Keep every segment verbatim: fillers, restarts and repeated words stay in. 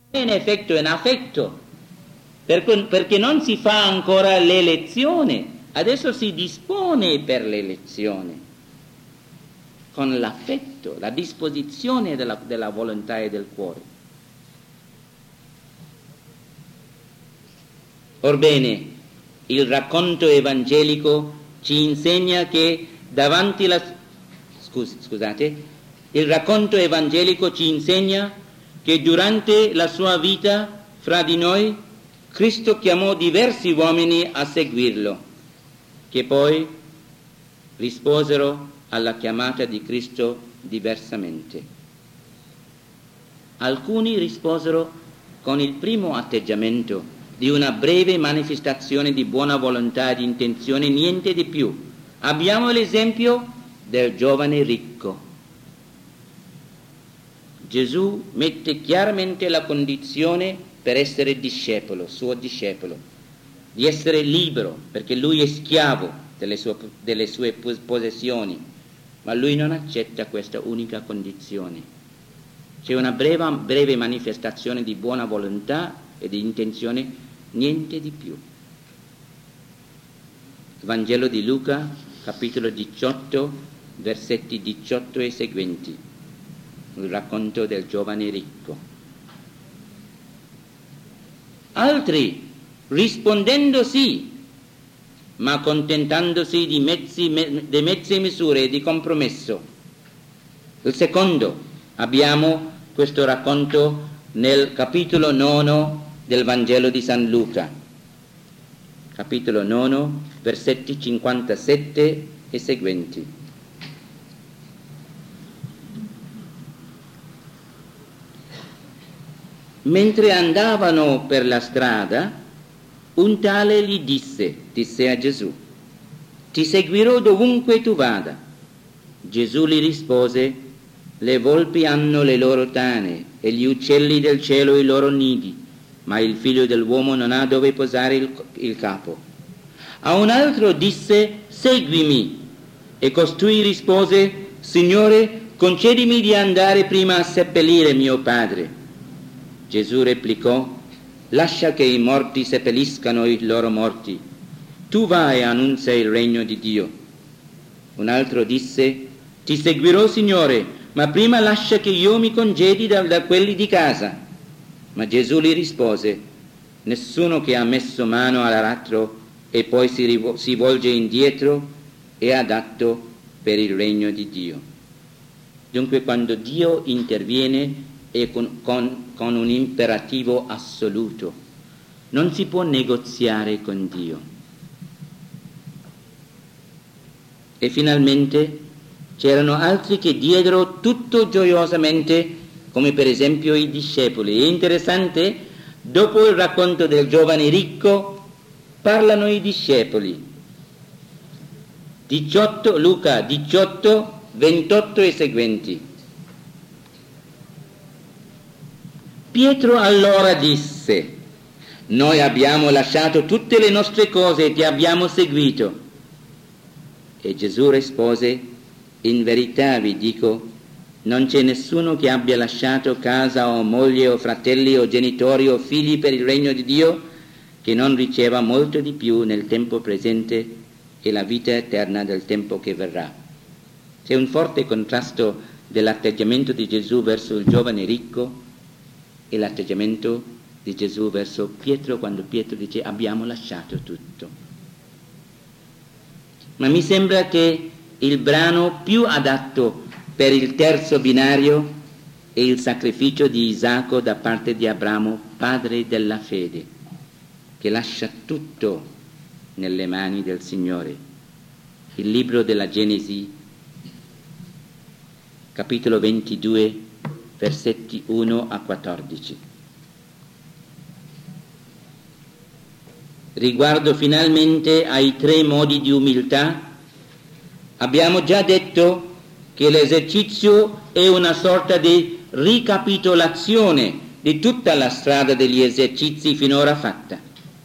in effetto in affetto, perché non si fa ancora l'elezione, adesso si dispone per l'elezione, con l'affetto, la disposizione della, della volontà e del cuore. Orbene, il racconto evangelico ci insegna che davanti la scus, scusate, il racconto evangelico ci insegna che durante la sua vita fra di noi Cristo chiamò diversi uomini a seguirlo, che poi risposero alla chiamata di Cristo diversamente. Alcuni risposero con il primo atteggiamento di una breve manifestazione di buona volontà e di intenzione, niente di più. Abbiamo l'esempio del giovane ricco. Gesù mette chiaramente la condizione per essere discepolo, suo discepolo, di essere libero, perché lui è schiavo delle sue, delle sue possessioni, ma lui non accetta questa unica condizione. C'è una breve, breve manifestazione di buona volontà e di intenzione, niente di più. Vangelo di Luca, capitolo diciotto, versetti diciotto e seguenti, il racconto del giovane ricco. Altri, rispondendo sì, ma contentandosi di mezzi, me, di mezze misure di compromesso. Il secondo, abbiamo questo racconto nel capitolo nono del Vangelo di San Luca, capitolo nono, versetti cinquantasette e seguenti. Mentre andavano per la strada, un tale gli disse, disse a Gesù: ti seguirò dovunque tu vada. Gesù gli rispose: le volpi hanno le loro tane e gli uccelli del cielo i loro nidi, ma il figlio dell'uomo non ha dove posare il, il capo. A un altro disse: seguimi. E costui rispose: Signore, concedimi di andare prima a seppellire mio padre. Gesù replicò: lascia che i morti seppelliscano i loro morti, tu vai e annunzia il regno di Dio. Un altro disse: ti seguirò, Signore, ma prima lascia che io mi congedi da, da quelli di casa. Ma Gesù gli rispose: nessuno che ha messo mano all'aratro e poi si, rivo- si volge indietro è adatto per il regno di Dio. Dunque, quando Dio interviene è con, con, con un imperativo assoluto, non si può negoziare con Dio. E finalmente c'erano altri che diedero tutto gioiosamente, come per esempio i discepoli. È interessante, dopo il racconto del giovane ricco parlano i discepoli. diciotto, Luca diciotto, ventotto e seguenti. Pietro allora disse: noi abbiamo lasciato tutte le nostre cose e ti abbiamo seguito. E Gesù rispose: in verità vi dico, non c'è nessuno che abbia lasciato casa o moglie o fratelli o genitori o figli per il regno di Dio che non riceva molto di più nel tempo presente e la vita eterna del tempo che verrà. C'è un forte contrasto dell'atteggiamento di Gesù verso il giovane ricco e l'atteggiamento di Gesù verso Pietro, quando Pietro dice: abbiamo lasciato tutto. Ma mi sembra che il brano più adatto per il terzo binario è il sacrificio di Isacco da parte di Abramo, padre della fede, che lascia tutto nelle mani del Signore. Il libro della Genesi, capitolo ventidue, versetti uno a quattordici. Riguardo finalmente ai tre modi di umiltà, abbiamo già detto che l'esercizio è una sorta di ricapitolazione di tutta la strada degli esercizi finora fatta.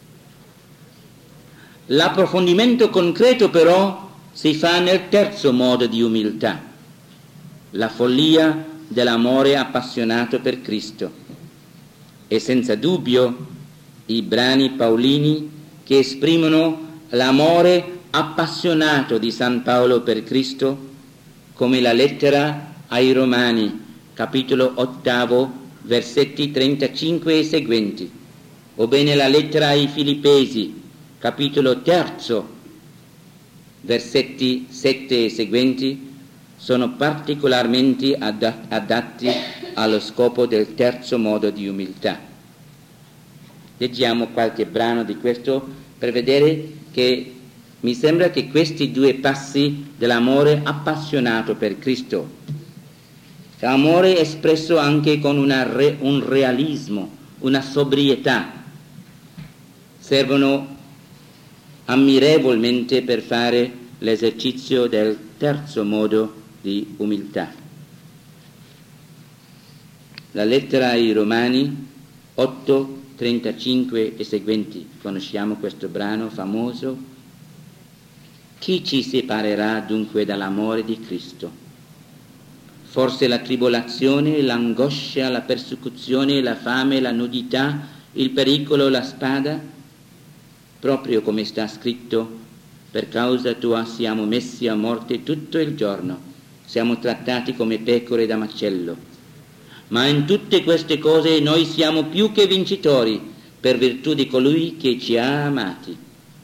L'approfondimento concreto però si fa nel terzo modo di umiltà, la follia dell'amore appassionato per Cristo. e senza dubbio i brani paolini che esprimono l'amore appassionato di San Paolo per Cristo, come la lettera ai Romani, capitolo ottavo, versetti trentacinque e seguenti, o bene la lettera ai Filippesi, capitolo terzo, versetti sette e seguenti, sono particolarmente adatti allo scopo del terzo modo di umiltà. Leggiamo qualche brano di questo per vedere che mi sembra che questi due passi dell'amore appassionato per Cristo, amore espresso anche con una re, un realismo, una sobrietà, servono ammirevolmente per fare l'esercizio del terzo modo di umiltà. La lettera ai Romani otto, trentacinque e seguenti, conosciamo questo brano famoso. Chi ci separerà dunque dall'amore di Cristo? Forse la tribolazione, l'angoscia, la persecuzione, la fame, la nudità, il pericolo, la spada? Proprio come sta scritto, per causa tua siamo messi a morte tutto il giorno, siamo trattati come pecore da macello. Ma in tutte queste cose noi siamo più che vincitori per virtù di colui che ci ha amati.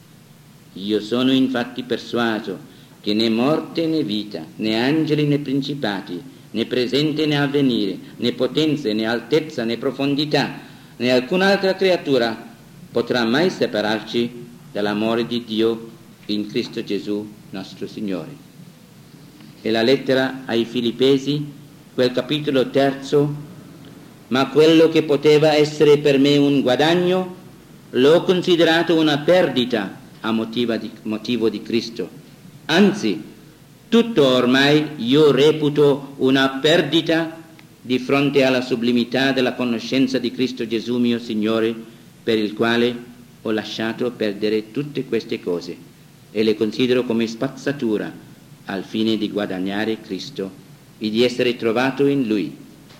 Io sono infatti persuaso che né morte né vita, né angeli né principati, né presente né avvenire, né potenze né altezza né profondità, né alcun'altra creatura potrà mai separarci dall'amore di Dio in Cristo Gesù nostro Signore. E la lettera ai Filippesi, quel capitolo terzo, ma quello che poteva essere per me un guadagno, l'ho considerato una perdita a motivo di, motivo di Cristo. Anzi, tutto ormai io reputo una perdita di fronte alla sublimità della conoscenza di Cristo Gesù mio Signore, per il quale ho lasciato perdere tutte queste cose e le considero come spazzatura al fine di guadagnare Cristo e di essere trovato in Lui.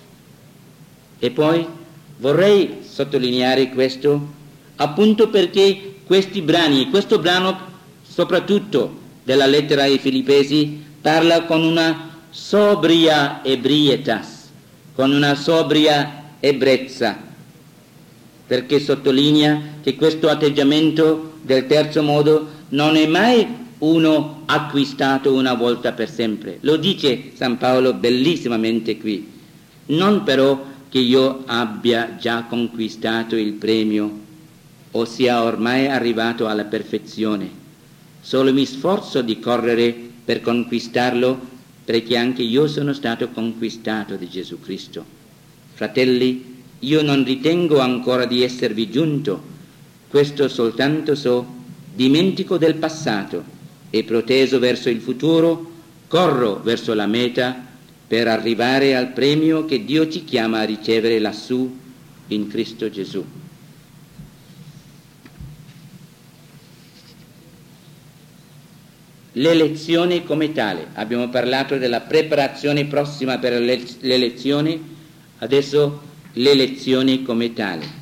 E poi vorrei sottolineare questo appunto perché questi brani, questo brano soprattutto della lettera ai Filippesi, parla con una sobria ebrietas, con una sobria ebbrezza, perché sottolinea che questo atteggiamento del terzo modo non è mai uno acquistato una volta per sempre. Lo dice San Paolo bellissimamente qui. Non però che io abbia già conquistato il premio o sia ormai arrivato alla perfezione. Solo mi sforzo di correre per conquistarlo, perché anche io sono stato conquistato di Gesù Cristo. Fratelli, io non ritengo ancora di esservi giunto, questo soltanto so, dimentico del passato e proteso verso il futuro, corro verso la meta per arrivare al premio che Dio ci chiama a ricevere lassù in Cristo Gesù. L'elezione come tale. Abbiamo parlato della preparazione prossima per l'elezione, adesso l'elezione come tale.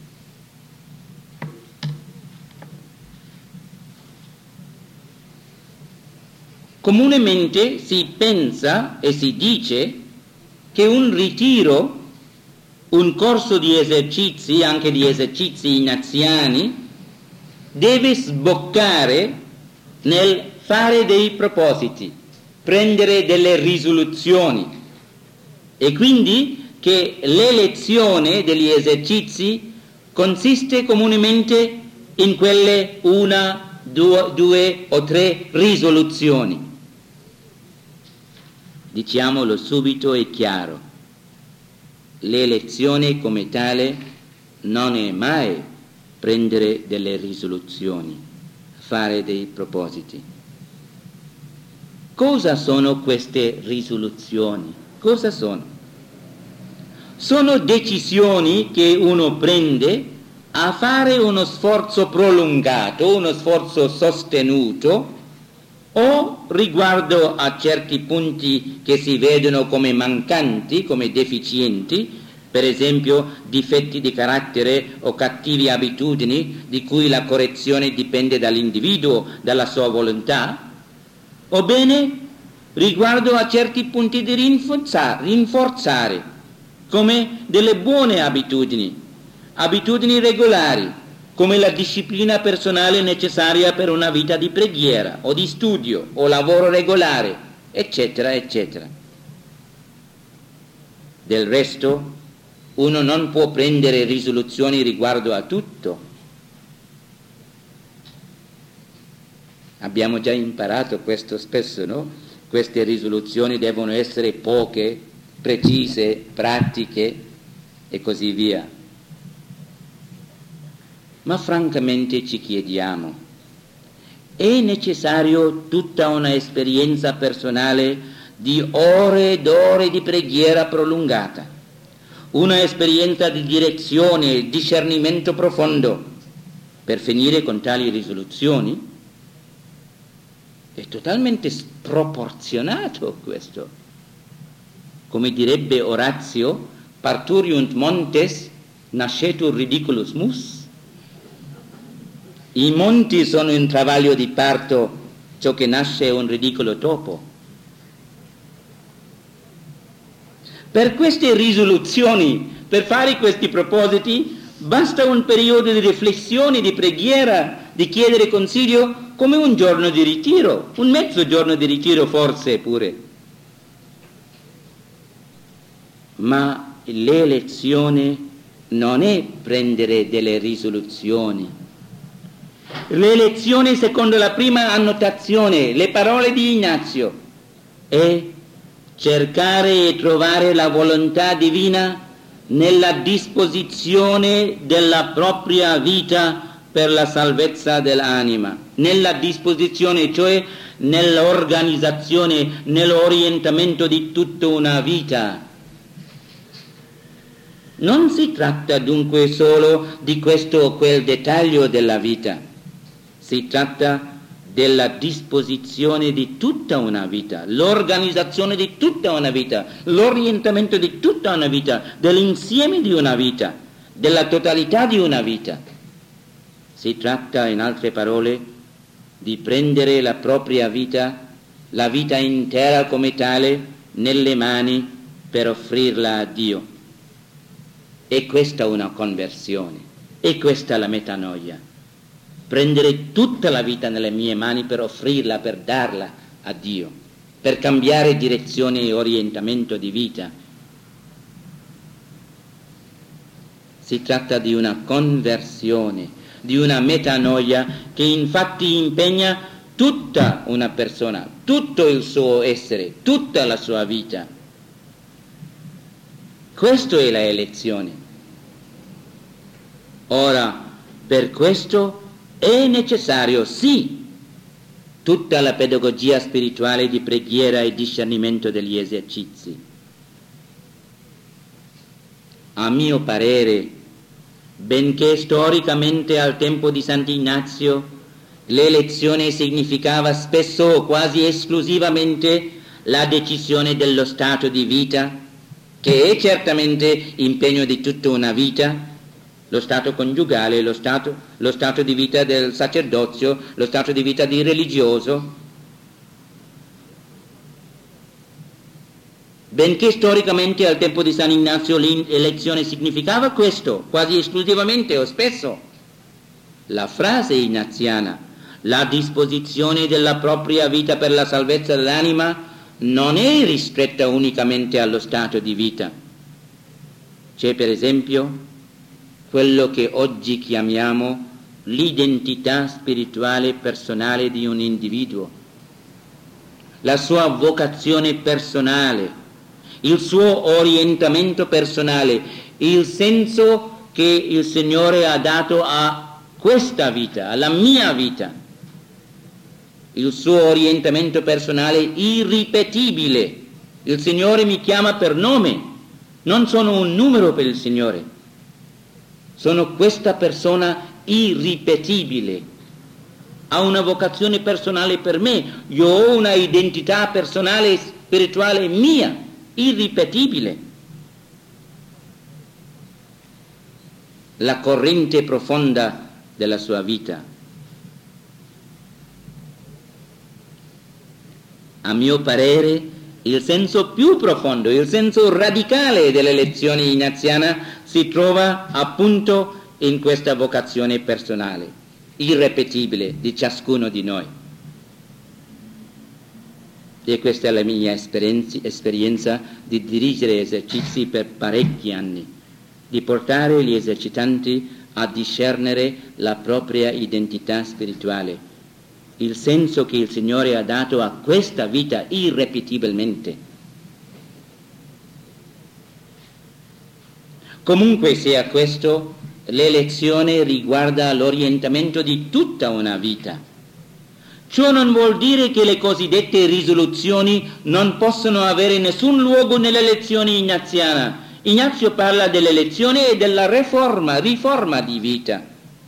Comunemente si pensa e si dice che un ritiro, un corso di esercizi, anche di esercizi inaziani, deve sboccare nel fare dei propositi, prendere delle risoluzioni, e quindi che l'elezione degli esercizi consiste comunemente in quelle una, due, due o tre risoluzioni. Diciamolo subito e chiaro, l'elezione come tale non è mai prendere delle risoluzioni, fare dei propositi. Cosa sono queste risoluzioni? Cosa sono? Sono decisioni che uno prende a fare uno sforzo prolungato, uno sforzo sostenuto, o riguardo a certi punti che si vedono come mancanti, come deficienti, per esempio difetti di carattere o cattive abitudini di cui la correzione dipende dall'individuo, dalla sua volontà, o bene riguardo a certi punti di rinforzare, rinforzare come delle buone abitudini, abitudini regolari, come la disciplina personale necessaria per una vita di preghiera o di studio o lavoro regolare, eccetera, eccetera. Del resto, uno non può prendere risoluzioni riguardo a tutto. Abbiamo già imparato questo spesso, no? Queste risoluzioni devono essere poche, precise, pratiche e così via. Ma francamente ci chiediamo, è necessario tutta una esperienza personale di ore ed ore di preghiera prolungata, una esperienza di direzione e discernimento profondo per finire con tali risoluzioni? È totalmente sproporzionato questo. Come direbbe Orazio, parturiunt montes nascetur ridiculus mus. I monti sono in travaglio di parto, ciò che nasce è un ridicolo topo. Per queste risoluzioni, per fare questi propositi, basta un periodo di riflessione, di preghiera, di chiedere consiglio, come un giorno di ritiro, un mezzo giorno di ritiro forse pure. Ma l'elezione non è prendere delle risoluzioni. L'elezione, secondo la prima annotazione, le parole di Ignazio, è cercare e trovare la volontà divina nella disposizione della propria vita per la salvezza dell'anima, nella disposizione, cioè nell'organizzazione, nell'orientamento di tutta una vita. Non si tratta dunque solo di questo o quel dettaglio della vita, si tratta della disposizione di tutta una vita, l'organizzazione di tutta una vita, l'orientamento di tutta una vita, dell'insieme di una vita, della totalità di una vita. Si tratta, in altre parole, di prendere la propria vita, la vita intera come tale, nelle mani per offrirla a Dio. E questa è una conversione, e questa è la metanoia. Prendere tutta la vita nelle mie mani per offrirla, per darla a Dio, per cambiare direzione e orientamento di vita. Si tratta di una conversione, di una metanoia che infatti impegna tutta una persona, tutto il suo essere, tutta la sua vita. Questa è la elezione. Ora, per questo è necessario, sì, tutta la pedagogia spirituale di preghiera e discernimento degli esercizi. A mio parere, benché storicamente al tempo di Sant'Ignazio l'elezione significava spesso o quasi esclusivamente la decisione dello stato di vita, che è certamente impegno di tutta una vita, lo stato coniugale, lo stato, lo stato di vita del sacerdozio, lo stato di vita di religioso. Benché storicamente al tempo di San Ignazio l'elezione significava questo, quasi esclusivamente o spesso, la frase ignaziana, la disposizione della propria vita per la salvezza dell'anima, non è ristretta unicamente allo stato di vita. C'è per esempio quello che oggi chiamiamo l'identità spirituale personale di un individuo, la sua vocazione personale, il suo orientamento personale, il senso che il Signore ha dato a questa vita, alla mia vita, il suo orientamento personale irripetibile. Il Signore mi chiama per nome, non sono un numero per il Signore. Sono questa persona irripetibile, ha una vocazione personale per me, io ho una identità personale spirituale mia, irripetibile. la corrente profonda della sua vita. A mio parere, il senso più profondo, il senso radicale dell'elezione ignaziana si trova appunto in questa vocazione personale, irrepetibile di ciascuno di noi. E questa è la mia esperienza di dirigere esercizi per parecchi anni, di portare gli esercitanti a discernere la propria identità spirituale, il senso che il Signore ha dato a questa vita irrepetibilmente. Comunque sia questo, l'elezione riguarda l'orientamento di tutta una vita. Ciò non vuol dire che le cosiddette risoluzioni non possono avere nessun luogo nell'elezione ignaziana. Ignazio parla dell'elezione e della riforma, riforma di vita.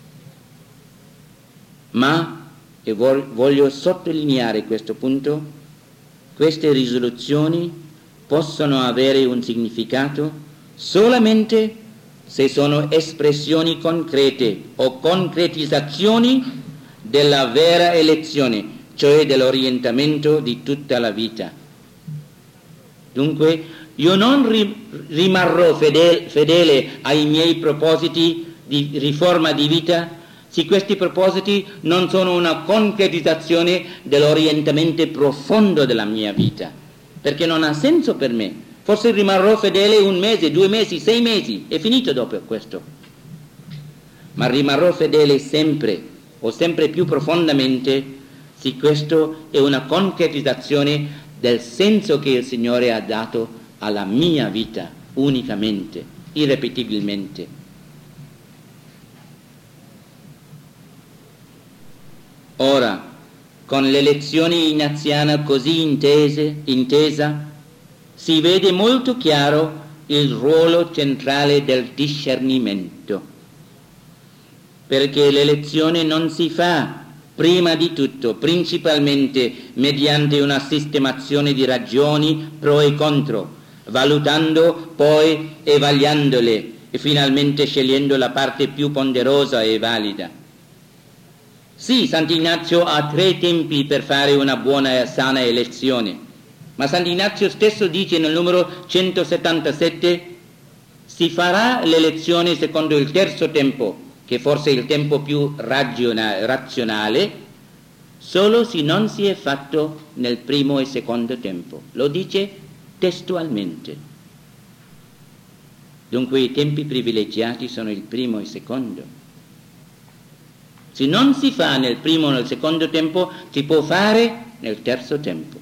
Ma, e voglio sottolineare questo punto, queste risoluzioni possono avere un significato solamente se sono espressioni concrete o concretizzazioni della vera elezione, cioè dell'orientamento di tutta la vita. Dunque, io non rimarrò fedele, fedele ai miei propositi di riforma di vita se questi propositi non sono una concretizzazione dell'orientamento profondo della mia vita, perché non ha senso per me. Forse rimarrò fedele un mese, due mesi, sei mesi, è finito dopo questo. Ma rimarrò fedele sempre, o sempre più profondamente, se questo è una concretizzazione del senso che il Signore ha dato alla mia vita, unicamente, irrepetibilmente. Ora, con l'elezione ignaziana così intese, intesa, si vede molto chiaro il ruolo centrale del discernimento, perché l'elezione non si fa prima di tutto, principalmente mediante una sistemazione di ragioni pro e contro, valutando poi e vagliandole e finalmente scegliendo la parte più ponderosa e valida. Sì, Sant'Ignazio ha tre tempi per fare una buona e sana elezione, ma Sant'Ignazio stesso dice nel numero centosettantasette: si farà l'elezione secondo il terzo tempo, che forse è il tempo più ragiona- razionale, solo se non si è fatto nel primo e secondo tempo. Lo dice testualmente. Dunque i tempi privilegiati sono il primo e il secondo. Se non si fa nel primo o nel secondo tempo, si può fare nel terzo tempo.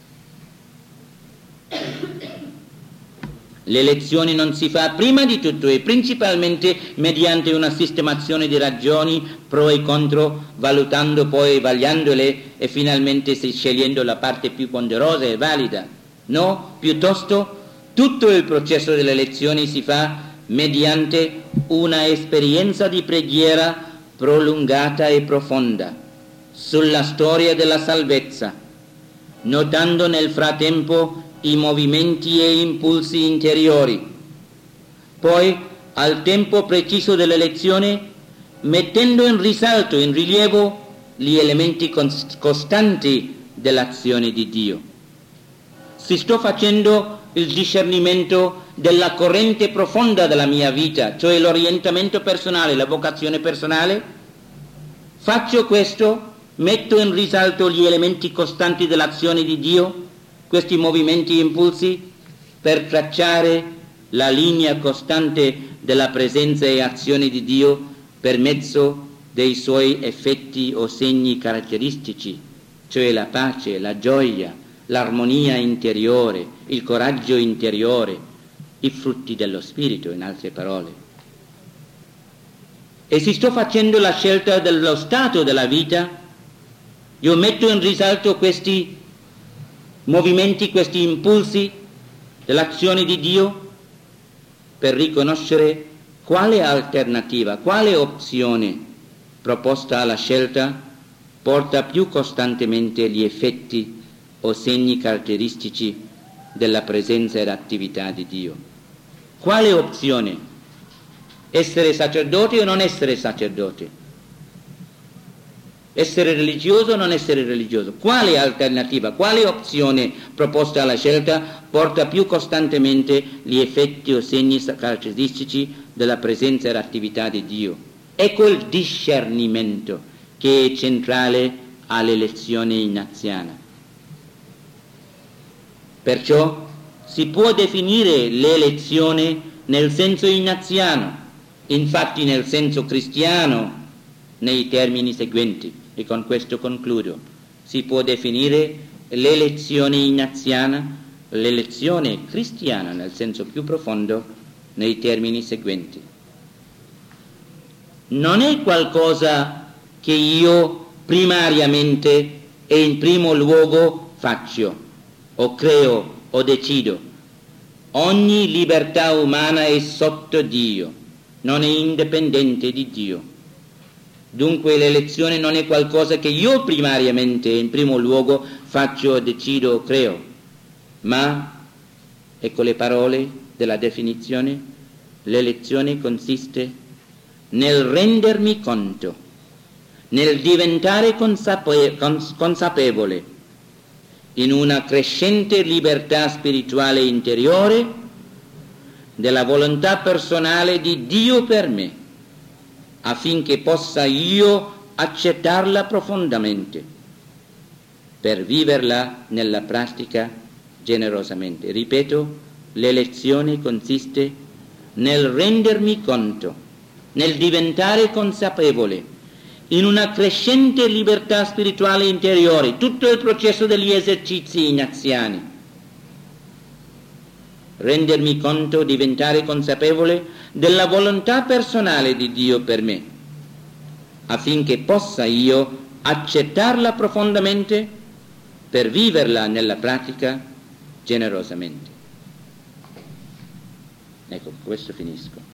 L'elezione non si fa prima di tutto e principalmente mediante una sistemazione di ragioni pro e contro, valutando poi, vagliandole e finalmente scegliendo la parte più ponderosa e valida. No, piuttosto tutto il processo dell'elezione si fa mediante una esperienza di preghiera prolungata e profonda sulla storia della salvezza, notando nel frattempo i movimenti e impulsi interiori, poi al tempo preciso dell'elezione mettendo in risalto, in rilievo gli elementi costanti dell'azione di Dio. Si sto facendo il discernimento della corrente profonda della mia vita, cioè l'orientamento personale, la vocazione personale. Faccio questo, metto in risalto gli elementi costanti dell'azione di Dio, questi movimenti e impulsi, per tracciare la linea costante della presenza e azione di Dio per mezzo dei suoi effetti o segni caratteristici, cioè la pace, la gioia, l'armonia interiore, il coraggio interiore, i frutti dello Spirito, in altre parole. E se sto facendo la scelta dello stato della vita, io metto in risalto questi movimenti, questi impulsi dell'azione di Dio per riconoscere quale alternativa, quale opzione proposta alla scelta porta più costantemente gli effetti o segni caratteristici della presenza ed attività di Dio. Quale opzione Essere sacerdote o non essere sacerdote? Essere religioso o non essere religioso? Quale alternativa, quale opzione proposta alla scelta porta più costantemente gli effetti o segni caratteristici della presenza e attività di Dio? Ecco il discernimento che è centrale all'elezione ignaziana. Perciò si può definire l'elezione nel senso ignaziano, infatti nel senso cristiano, nei termini seguenti. E con questo concludo. Si può definire l'elezione ignaziana, l'elezione cristiana nel senso più profondo, nei termini seguenti. Non è qualcosa che io primariamente e in primo luogo faccio, o creo, o decido. Ogni libertà umana è sotto Dio, non è indipendente di Dio. Dunque l'elezione non è qualcosa che io primariamente, in primo luogo, faccio, decido, creo, ma, ecco le parole della definizione, l'elezione consiste nel rendermi conto, nel diventare consape- cons- consapevole, in una crescente libertà spirituale interiore, della volontà personale di Dio per me, affinché possa io accettarla profondamente, per viverla nella pratica generosamente. Ripeto, l'elezione consiste nel rendermi conto, nel diventare consapevole, in una crescente libertà spirituale interiore, tutto il processo degli esercizi ignaziani. Rendermi conto, diventare consapevole della volontà personale di Dio per me, affinché possa io accettarla profondamente per viverla nella pratica generosamente. Ecco, questo finisco.